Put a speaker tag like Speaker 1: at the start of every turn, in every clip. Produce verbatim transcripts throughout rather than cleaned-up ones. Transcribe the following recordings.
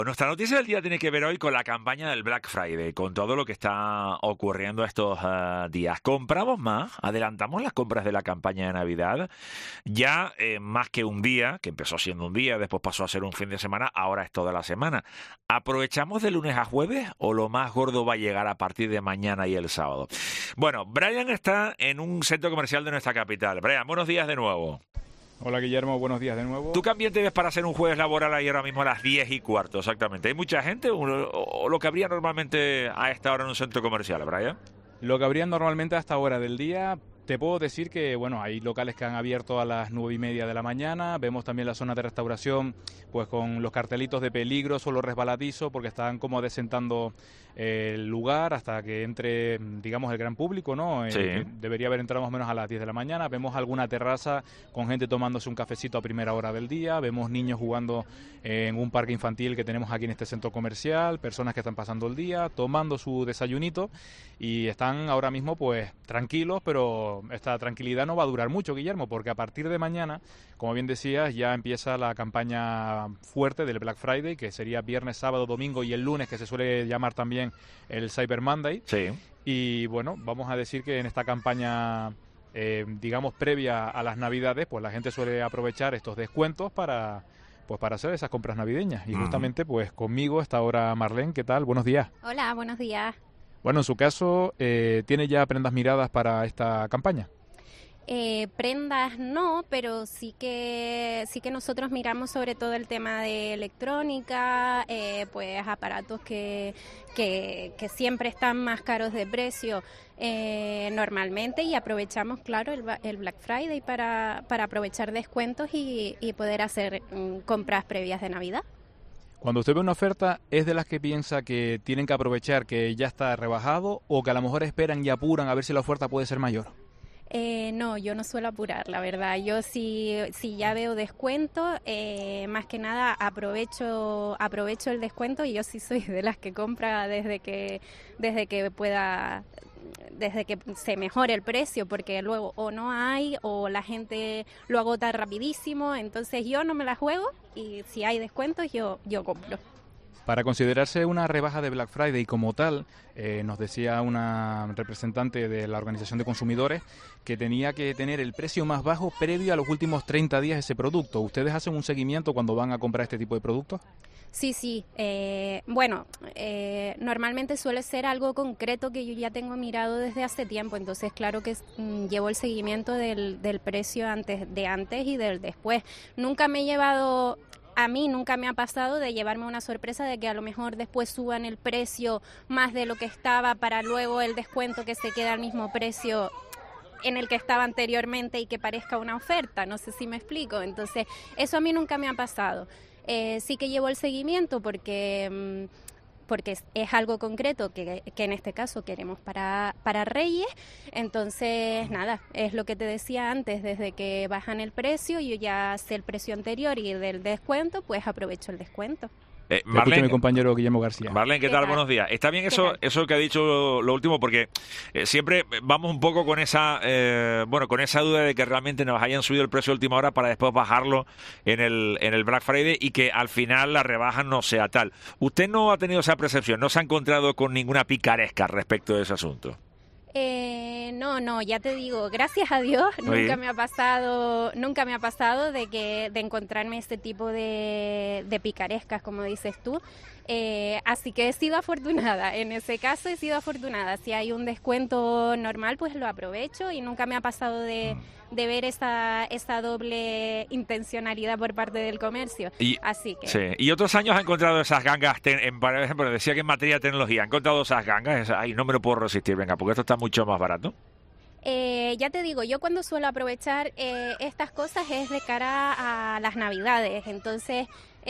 Speaker 1: Nuestra noticia del día tiene que ver hoy con la campaña del Black Friday, con todo lo que está ocurriendo estos uh, días. ¿Compramos más? ¿Adelantamos las compras de la campaña de Navidad? Ya eh, más que un día, que empezó siendo un día, después pasó a ser un fin de semana, ahora es toda la semana. ¿Aprovechamos de lunes a jueves o lo más gordo va a llegar a partir de mañana y el sábado? Bueno, Brian está en un centro comercial de nuestra capital. Brian, buenos días de nuevo.
Speaker 2: Hola Guillermo, buenos días de nuevo.
Speaker 1: ¿Tú qué ambiente ves para hacer un jueves laboral ahí ahora mismo a las diez y cuarto exactamente? ¿Hay mucha gente o, o lo que habría normalmente a esta hora en un centro comercial, Brian?
Speaker 2: Lo que habría normalmente a esta hora del día, te puedo decir que bueno, hay locales que han abierto a las nueve y media de la mañana. Vemos también la zona de restauración pues con los cartelitos de peligro, solo resbaladizo, porque están como desentando eh, el lugar hasta que entre, digamos, el gran público, ¿no? Eh,
Speaker 1: Sí.
Speaker 2: debería haber entrado más o menos a las diez de la mañana. Vemos alguna terraza con gente tomándose un cafecito a primera hora del día. Vemos niños jugando eh, en un parque infantil que tenemos aquí en este centro comercial, personas que están pasando el día, tomando su desayunito y están ahora mismo pues tranquilos, pero esta tranquilidad no va a durar mucho, Guillermo, porque a partir de mañana, como bien decías, ya empieza la campaña fuerte del Black Friday, que sería viernes, sábado, domingo y el lunes, que se suele llamar también el Cyber Monday.
Speaker 1: Sí.
Speaker 2: Y bueno, vamos a decir que en esta campaña, eh, digamos, previa a las Navidades, pues la gente suele aprovechar estos descuentos para, pues para hacer esas compras navideñas. Y
Speaker 1: Uh-huh.
Speaker 2: justamente, pues conmigo está ahora Marlene. ¿Qué tal? Buenos días.
Speaker 3: Hola, buenos días.
Speaker 2: Bueno, en su caso, eh, ¿tiene ya prendas miradas para esta campaña?
Speaker 3: Eh, prendas no, pero sí que sí que nosotros miramos sobre todo el tema de electrónica, eh, pues aparatos que, que, que siempre están más caros de precio eh, normalmente, y aprovechamos, claro, el, el Black Friday para, para aprovechar descuentos y, y poder hacer mm, compras previas de Navidad.
Speaker 2: Cuando usted ve una oferta, ¿es de las que piensa que tienen que aprovechar que ya está rebajado o que a lo mejor esperan y apuran a ver si la oferta puede ser mayor?
Speaker 3: Eh, no, yo no suelo apurar, la verdad. Yo si, si ya veo descuento, eh, más que nada aprovecho aprovecho el descuento, y yo sí soy de las que compra desde que desde que pueda, desde que se mejore el precio, porque luego o no hay o la gente lo agota rapidísimo. Entonces yo no me la juego, y si hay descuentos yo yo compro.
Speaker 2: Para considerarse una rebaja de Black Friday como tal, eh, nos decía una representante de la Organización de Consumidores que tenía que tener el precio más bajo previo a los últimos treinta días de ese producto. ¿Ustedes hacen un seguimiento cuando van a comprar este tipo de productos?
Speaker 3: Sí, sí. Eh, bueno, eh, normalmente suele ser algo concreto que yo ya tengo mirado desde hace tiempo, entonces claro que mm, llevo el seguimiento del, del precio antes de antes y del después. Nunca me he llevado... A mí nunca me ha pasado de llevarme una sorpresa de que a lo mejor después suban el precio más de lo que estaba para luego el descuento que se queda al mismo precio en el que estaba anteriormente y que parezca una oferta. No sé si me explico. Entonces, eso a mí nunca me ha pasado. Eh, sí que llevo el seguimiento porque... Mmm, porque es, es algo concreto que, que en este caso queremos para, para Reyes. Entonces, nada, es lo que te decía antes, desde que bajan el precio, yo ya sé el precio anterior y del descuento, pues aprovecho el descuento.
Speaker 1: Eh,
Speaker 2: Marlene,
Speaker 1: Marlene,
Speaker 2: mi compañero Guillermo García.
Speaker 1: Marlene, ¿qué,
Speaker 3: ¿Qué
Speaker 1: tal?
Speaker 3: tal?
Speaker 1: Buenos días. Está bien eso, eso que ha dicho lo, lo último, porque eh, siempre vamos un poco con esa, eh, bueno, con esa duda de que realmente nos hayan subido el precio a última hora para después bajarlo en el, en el Black Friday y que al final la rebaja no sea tal. ¿Usted no ha tenido esa percepción? ¿No se ha encontrado con ninguna picaresca respecto de ese asunto?
Speaker 3: Eh, no, no, ya te digo, gracias a Dios,
Speaker 1: Muy
Speaker 3: nunca
Speaker 1: bien.
Speaker 3: me ha pasado, nunca me ha pasado de que de encontrarme este tipo de, de picarescas, como dices tú. Eh, así que he sido afortunada, en ese caso he sido afortunada. Si hay un descuento normal, pues lo aprovecho, y nunca me ha pasado de, de ver esa, esa doble intencionalidad por parte del comercio.
Speaker 1: Y,
Speaker 3: así que...
Speaker 1: sí. ¿Y otros años ha encontrado esas gangas, te- en, por ejemplo, decía que en materia de tecnología, ha encontrado esas gangas? Esa- ay, no me lo puedo resistir, venga, porque esto está mucho más barato.
Speaker 3: Eh, ya te digo, yo cuando suelo aprovechar eh, estas cosas es de cara a las Navidades. Entonces,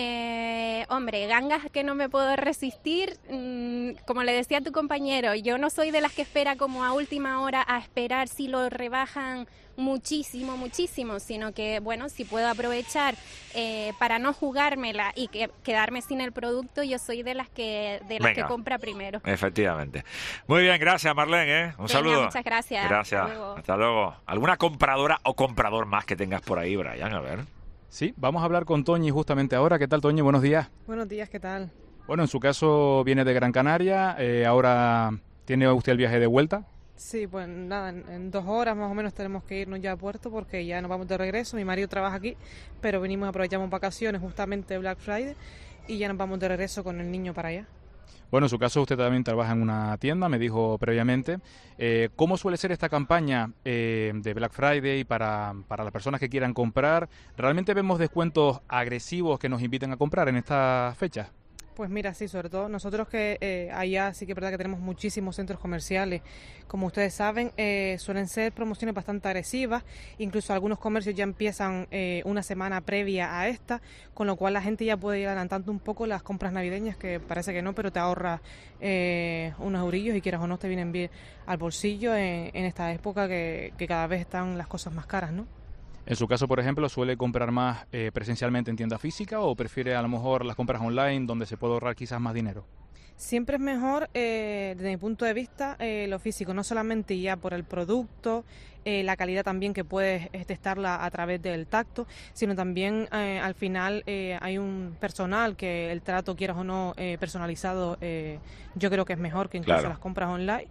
Speaker 3: eh, hombre, gangas que no me puedo resistir. Mmm, como le decía a tu compañero, yo no soy de las que espera como a última hora a esperar si lo rebajan muchísimo, muchísimo, sino que, bueno, si puedo aprovechar eh, para no jugármela y que, quedarme sin el producto, yo soy de las que de las
Speaker 1: Venga.
Speaker 3: que compra primero.
Speaker 1: Efectivamente. Muy bien, gracias, Marlene, ¿eh? Un
Speaker 3: Venga,
Speaker 1: saludo.
Speaker 3: muchas gracias.
Speaker 1: Gracias.
Speaker 3: Hasta luego.
Speaker 1: Hasta luego. ¿Alguna compradora o comprador más que tengas por ahí, Brian? A ver.
Speaker 2: Sí, vamos a hablar con Toñi justamente ahora. ¿Qué tal, Toñi? Buenos días.
Speaker 4: Buenos días, ¿qué tal?
Speaker 2: Bueno, en su caso viene de Gran Canaria, eh, ahora tiene usted el viaje de vuelta.
Speaker 4: Sí, pues nada, en, en dos horas más o menos tenemos que irnos ya a puerto porque ya nos vamos de regreso. Mi marido trabaja aquí, pero venimos, aprovechamos vacaciones justamente Black Friday y ya nos vamos de regreso con el niño para allá.
Speaker 2: Bueno, en su caso usted también trabaja en una tienda, me dijo previamente. Eh, ¿Cómo suele ser esta campaña eh, de Black Friday para, para las personas que quieran comprar? ¿Realmente vemos descuentos agresivos que nos inviten a comprar en estas fechas?
Speaker 4: Pues mira, sí, sobre todo nosotros que eh, allá sí que es verdad que tenemos muchísimos centros comerciales. Como ustedes saben, eh, suelen ser promociones bastante agresivas. Incluso algunos comercios ya empiezan eh, una semana previa a esta, con lo cual la gente ya puede ir adelantando un poco las compras navideñas, que parece que no, pero te ahorras eh, unos eurillos y quieras o no te vienen bien al bolsillo en, en esta época que, que cada vez están las cosas más caras, ¿no?
Speaker 2: En su caso, por ejemplo, ¿suele comprar más eh, presencialmente en tienda física o prefiere a lo mejor las compras online donde se puede ahorrar quizás más dinero?
Speaker 4: Siempre es mejor, eh, desde mi punto de vista, eh, lo físico, no solamente ya por el producto, eh, la calidad también que puedes eh, testarla a través del tacto, sino también eh, al final eh, hay un personal que el trato, quieras o no, eh, personalizado, eh, yo creo que es mejor que incluso
Speaker 1: Claro.
Speaker 4: las compras online.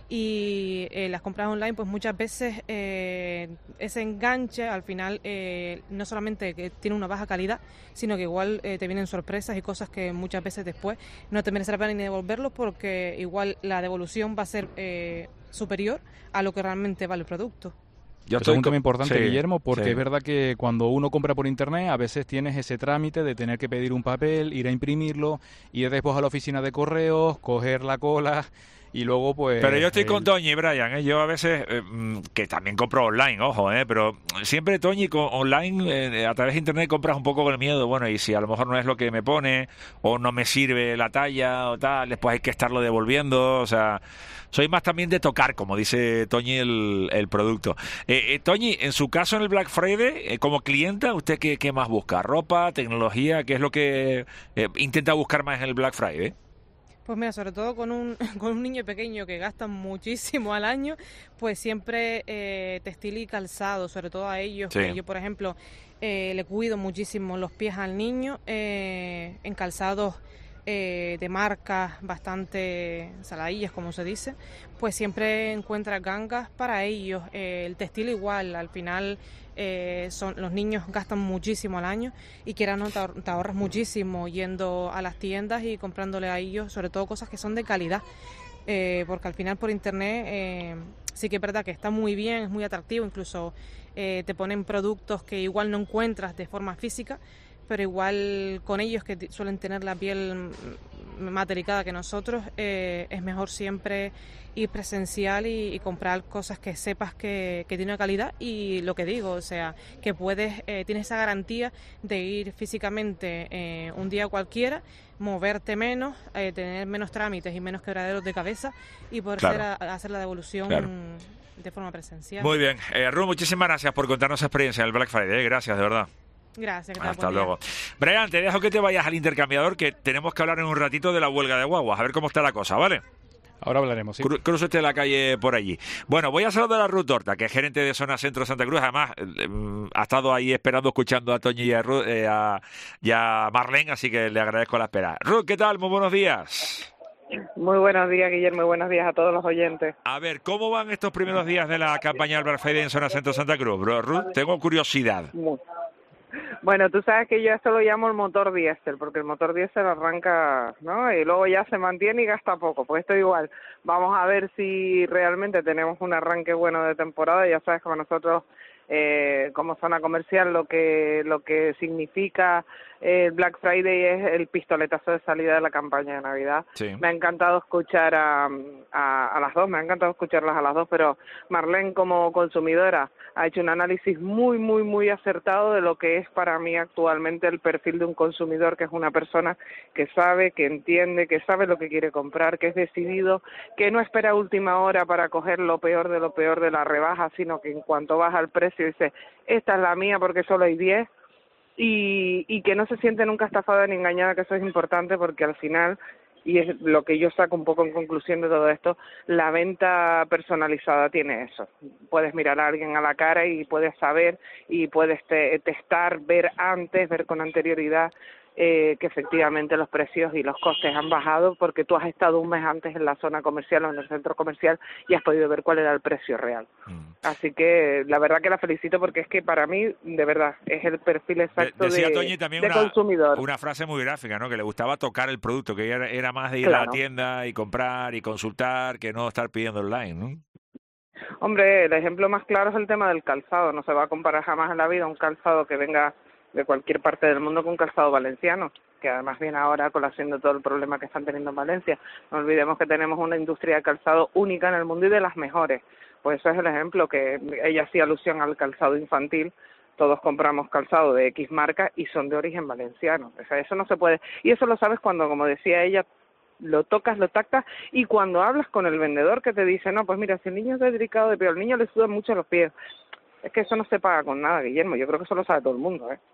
Speaker 4: Y eh, las compras online, pues muchas veces eh, ese enganche al final eh, no solamente que tiene una baja calidad, sino que igual eh, te vienen sorpresas y cosas que muchas veces después no te merece la pena ni devolverlos, porque igual la devolución va a ser eh, superior a lo que realmente vale el producto.
Speaker 1: Yo
Speaker 2: Eso es un
Speaker 1: con-
Speaker 2: tema importante,
Speaker 1: sí,
Speaker 2: Guillermo, porque
Speaker 1: sí.
Speaker 2: es verdad que cuando uno compra por internet a veces tienes ese trámite de tener que pedir un papel, ir a imprimirlo, ir después a la oficina de correos, coger la cola y luego pues...
Speaker 1: Pero yo estoy
Speaker 2: el-
Speaker 1: con Toñi, Brian, ¿eh? Yo a veces, eh, mm, que también compro online, ojo, ¿eh? Pero siempre, Toñi, con online, eh, a través de internet compras un poco con el miedo, bueno, y si a lo mejor no es lo que me pone, o no me sirve la talla, o tal, después hay que estarlo devolviendo, o sea, soy más también de tocar, como dice Toñi, el, el producto. Eh, eh, Toñi, en su caso en el Black Friday, eh, como clienta, ¿usted qué, qué más busca? ¿Ropa, tecnología? ¿Qué es lo que eh, intenta buscar más en el Black Friday?
Speaker 4: Pues mira, sobre todo con un, con un niño pequeño que gasta muchísimo al año, pues siempre eh, textil y calzado, sobre todo a ellos.
Speaker 1: Sí.
Speaker 4: Que yo, por ejemplo, eh, le cuido muchísimo los pies al niño eh, en calzados eh, de marcas bastante saladillas, como se dice, pues siempre encuentra gangas para ellos. Eh, el textil igual, al final eh, son los niños gastan muchísimo al año y quieras o no te, ahor- te ahorras muchísimo yendo a las tiendas y comprándole a ellos, sobre todo cosas que son de calidad. Eh, porque al final por internet eh, sí que es verdad que está muy bien, es muy atractivo, incluso eh, te ponen productos que igual no encuentras de forma física, pero igual con ellos que t- suelen tener la piel mm, más delicada que nosotros, eh, es mejor siempre ir presencial y, y comprar cosas que sepas que, que tiene calidad, y lo que digo, o sea, que puedes, eh, tienes esa garantía de ir físicamente eh, un día cualquiera, moverte menos, eh, tener menos trámites y menos quebraderos de cabeza y poder
Speaker 1: Claro.
Speaker 4: ser a- a hacer la devolución
Speaker 1: Claro.
Speaker 4: de forma presencial.
Speaker 1: Muy bien. Eh, Ru, muchísimas gracias por contarnos esa experiencia en el Black Friday. eh. Gracias, de verdad.
Speaker 4: Gracias, que tal,
Speaker 1: Hasta
Speaker 4: buen día.
Speaker 1: luego. Brian, te dejo que te vayas al intercambiador, que tenemos que hablar en un ratito de la huelga de guaguas. A ver cómo está la cosa, ¿vale?
Speaker 2: Ahora hablaremos, sí.
Speaker 1: Cru- Cruce usted la calle por allí. Bueno, voy a saludar a Ruth Torta, que es gerente de Zona Centro Santa Cruz. Además, eh, mm, ha estado ahí esperando, escuchando a Toñi y a, Ruth, eh, a, y a Marlene, así que le agradezco la espera. Ruth, ¿qué tal? Muy buenos días.
Speaker 5: Muy buenos días, Guillermo, y buenos días a todos los oyentes.
Speaker 1: A ver, ¿cómo van estos primeros días de la campaña del Black Friday en Zona Centro Santa Cruz? Bro, Ruth, tengo curiosidad.
Speaker 5: Muy- Bueno, tú sabes que yo esto lo llamo el motor diésel, porque el motor diésel arranca, ¿no? Y luego ya se mantiene y gasta poco, pues esto igual. Vamos a ver si realmente tenemos un arranque bueno de temporada. Ya sabes que para nosotros, eh, como zona comercial, lo que lo que significa el Black Friday es el pistoletazo de salida de la campaña de Navidad.
Speaker 1: Sí.
Speaker 5: Me ha encantado escuchar a, a, a las dos, me ha encantado escucharlas a las dos, pero Marlene, como consumidora, ha hecho un análisis muy, muy, muy acertado de lo que es para mí actualmente el perfil de un consumidor, que es una persona que sabe, que entiende, que sabe lo que quiere comprar, que es decidido, que no espera última hora para coger lo peor de lo peor de la rebaja, sino que en cuanto baja el precio dice, esta es la mía porque solo hay diez. Y, y que no se siente nunca estafada ni engañada, que eso es importante, porque al final y es lo que yo saco un poco en conclusión de todo esto, la venta personalizada tiene eso. Puedes mirar a alguien a la cara y puedes saber y puedes te, testar, ver antes, ver con anterioridad eh, que efectivamente los precios y los costes han bajado porque tú has estado un mes antes en la zona comercial o en el centro comercial y has podido ver cuál era el precio real. Mm. Así que la verdad que la felicito porque es que para mí, de verdad, es el perfil exacto de,
Speaker 1: decía Toñi también
Speaker 5: de
Speaker 1: una,
Speaker 5: consumidor.
Speaker 1: Una frase muy gráfica, ¿no? Que le gustaba tocar el producto, que era, era más de ir
Speaker 5: claro.
Speaker 1: a la tienda y comprar y consultar que no estar pidiendo online, ¿no?
Speaker 5: Hombre, el ejemplo más claro es el tema del calzado. No se va a comparar jamás en la vida un calzado que venga de cualquier parte del mundo con un calzado valenciano, que además viene ahora a colación de todo el problema que están teniendo en Valencia. No olvidemos que tenemos una industria de calzado única en el mundo y de las mejores. Pues eso es el ejemplo, que ella hacía alusión al calzado infantil. Todos compramos calzado de X marca y son de origen valenciano. O sea, eso no se puede. Y eso lo sabes cuando, como decía ella, lo tocas, lo tactas, y cuando hablas con el vendedor que te dice, no, pues mira, si el niño es delicado de piel, al niño le sudan mucho los pies. Es que eso no se paga con nada, Guillermo. Yo creo que eso lo sabe todo el mundo, ¿eh?